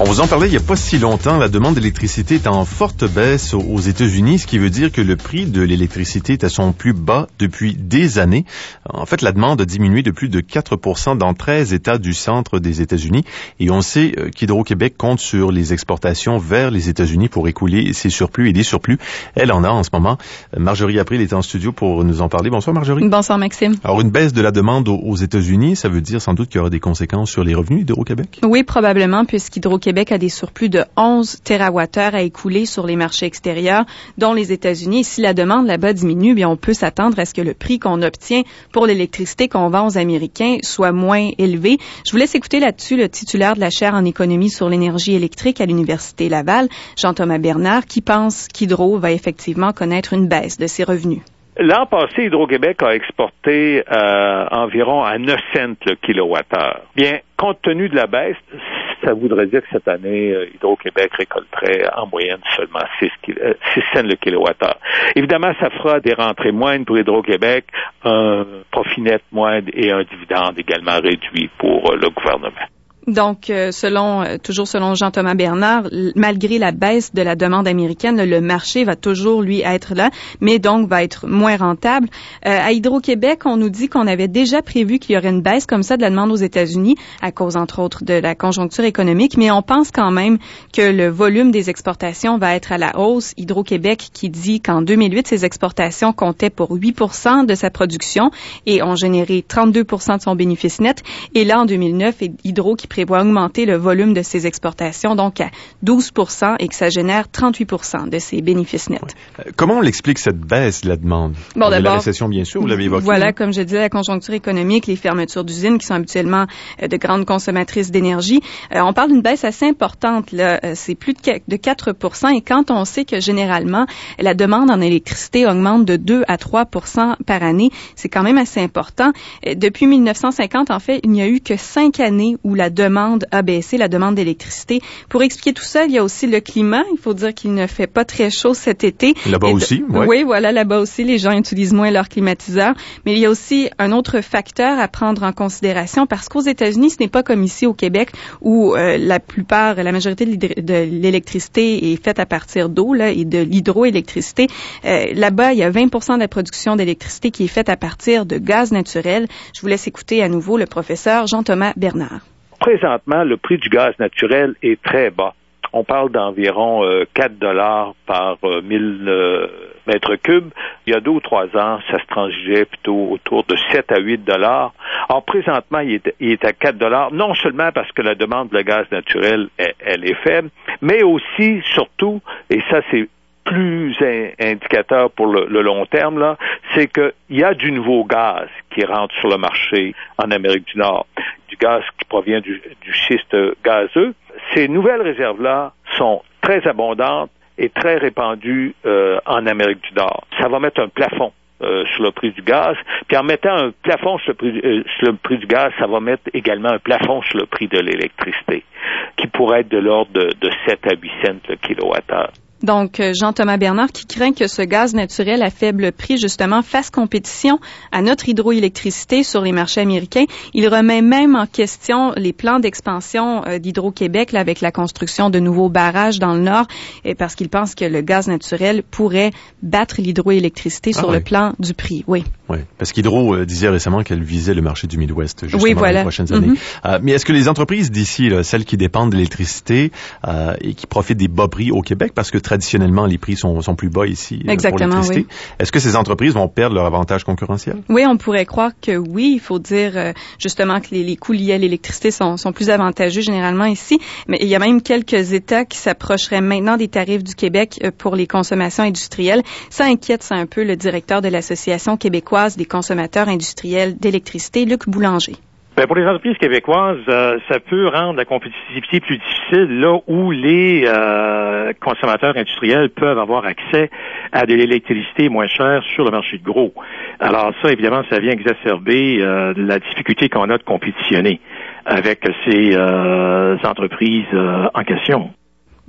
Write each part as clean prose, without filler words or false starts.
On vous en parlait il n'y a pas si longtemps. La demande d'électricité est en forte baisse aux États-Unis, ce qui veut dire que le prix de l'électricité est à son plus bas depuis des années. En fait, la demande a diminué de plus de 4% dans 13 États du centre des États-Unis. Et on sait qu'Hydro-Québec compte sur les exportations vers les États-Unis pour écouler ses surplus et des surplus. Elle en a en ce moment. Marjorie April est en studio pour nous en parler. Bonsoir Marjorie. Bonsoir Maxime. Alors, une baisse de la demande aux États-Unis, ça veut dire sans doute qu'il y aura des conséquences sur les revenus d'Hydro-Québec? Oui, probablement, puisqu'Hydro-Québec a des surplus de 11 TWh à écouler sur les marchés extérieurs, dont les États-Unis. Et si la demande là-bas diminue, bien, on peut s'attendre à ce que le prix qu'on obtient pour l'électricité qu'on vend aux Américains soit moins élevé. Je vous laisse écouter là-dessus le titulaire de la chaire en économie sur l'énergie électrique à l'Université Laval, Jean-Thomas Bernard, qui pense qu'Hydro va effectivement connaître une baisse de ses revenus. L'an passé, Hydro-Québec a exporté environ à 9 cents le kilowattheure. Bien, compte tenu de la baisse, ça voudrait dire que cette année, Hydro-Québec récolterait en moyenne seulement 6 cents le kilowattheure. Évidemment, ça fera des rentrées moindres pour Hydro-Québec, un profit net moindre et un dividende également réduit pour le gouvernement. Donc, toujours selon Jean-Thomas Bernard, malgré la baisse de la demande américaine, le marché va toujours, lui, être là, mais donc va être moins rentable. À Hydro-Québec, on nous dit qu'on avait déjà prévu qu'il y aurait une baisse comme ça de la demande aux États-Unis, à cause, entre autres, de la conjoncture économique, mais on pense quand même que le volume des exportations va être à la hausse. Hydro-Québec qui dit qu'en 2008, ses exportations comptaient pour 8% de sa production et ont généré 32% de son bénéfice net. Et là, en 2009, Hydro qui prévoit augmenter le volume de ses exportations, donc à 12% et que ça génère 38% de ses bénéfices nets. Ouais. Comment on l'explique cette baisse de la demande? Bon, d'abord, la récession, bien sûr, vous l'avez évoqué. Voilà, comme je disais, la conjoncture économique, les fermetures d'usines qui sont habituellement de grandes consommatrices d'énergie. On parle d'une baisse assez importante, là. C'est plus de 4%, et quand on sait que généralement, la demande en électricité augmente de 2 à 3% par année, c'est quand même assez important. Depuis 1950, en fait, il n'y a eu que 5 années où la demande a baissé, la demande d'électricité. Pour expliquer tout ça, il y a aussi le climat. Il faut dire qu'il ne fait pas très chaud cet été. Là-bas aussi, oui. Oui, voilà, là-bas aussi, les gens utilisent moins leur climatiseur. Mais il y a aussi un autre facteur à prendre en considération parce qu'aux États-Unis, ce n'est pas comme ici au Québec où la majorité de l'électricité est faite à partir d'eau là, et de l'hydroélectricité. Là-bas, il y a 20% de la production d'électricité qui est faite à partir de gaz naturel. Je vous laisse écouter à nouveau le professeur Jean-Thomas Bernard. Présentement, le prix du gaz naturel est très bas. On parle d'environ 4 $ par 1000 mètres cubes. Il y a 2 ou 3 ans, ça se transigeait plutôt autour de 7 à 8 $. Or, présentement, il est à 4 $, non seulement parce que la demande de gaz naturel, elle est faible, mais aussi, surtout, et ça c'est plus indicateur pour le long terme, là, c'est qu'il y a du nouveau gaz qui rentre sur le marché en Amérique du Nord, du gaz qui provient du schiste gazeux. Ces nouvelles réserves-là sont très abondantes et très répandues en Amérique du Nord. Ça va mettre un plafond sur le prix du gaz, puis en mettant un plafond sur le prix du gaz, ça va mettre également un plafond sur le prix de l'électricité, qui pourrait être de l'ordre de 7 à 8 cents le kilowattheure. Donc, Jean-Thomas Bernard qui craint que ce gaz naturel à faible prix, justement, fasse compétition à notre hydroélectricité sur les marchés américains. Il remet même en question les plans d'expansion d'Hydro-Québec là, avec la construction de nouveaux barrages dans le Nord, parce qu'il pense que le gaz naturel pourrait battre l'hydroélectricité sur le plan du prix. Oui. Oui, parce qu'Hydro disait récemment qu'elle visait le marché du Midwest justement dans les prochaines années. Mais est-ce que les entreprises d'ici, là, celles qui dépendent de l'électricité et qui profitent des bas prix au Québec, parce que traditionnellement, les prix sont plus bas ici pour l'électricité. Oui. Est-ce que ces entreprises vont perdre leur avantage concurrentiel? Oui, on pourrait croire que oui. Il faut dire justement que les coûts liés à l'électricité sont plus avantageux généralement ici. Mais il y a même quelques États qui s'approcheraient maintenant des tarifs du Québec pour les consommations industrielles. Ça inquiète un peu le directeur de l'Association québécoise des consommateurs industriels d'électricité, Luc Boulanger. Ben pour les entreprises québécoises, ça peut rendre la compétitivité plus difficile là où les consommateurs industriels peuvent avoir accès à de l'électricité moins chère sur le marché de gros. Alors ça, évidemment, ça vient exacerber la difficulté qu'on a de compétitionner avec ces entreprises en question.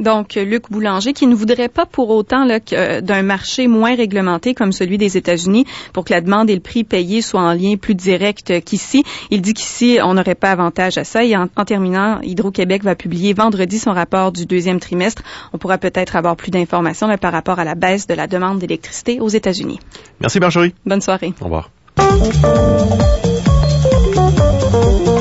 Donc, Luc Boulanger, qui ne voudrait pas pour autant là, d'un marché moins réglementé comme celui des États-Unis pour que la demande et le prix payé soient en lien plus direct qu'ici. Il dit qu'ici, on n'aurait pas avantage à ça. Et en terminant, Hydro-Québec va publier vendredi son rapport du deuxième trimestre. On pourra peut-être avoir plus d'informations là, par rapport à la baisse de la demande d'électricité aux États-Unis. Merci, Marjorie. Bonne soirée. Au revoir.